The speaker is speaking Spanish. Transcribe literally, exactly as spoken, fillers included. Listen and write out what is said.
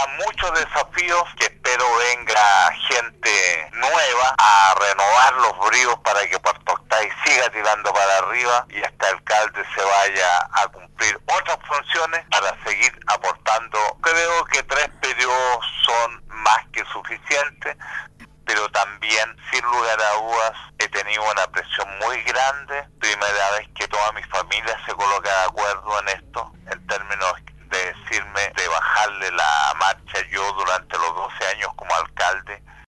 quedan muchos desafíos que espero venga gente nueva a renovar los bríos para que Puerto Octay siga tirando para arriba y este alcalde se vaya a cumplir otras funciones para seguir aportando. Creo que tres periodos son más que suficientes, pero también, sin lugar a dudas, he tenido una presión muy grande. Primera vez que toda mi familia se coloca de acuerdo en esto.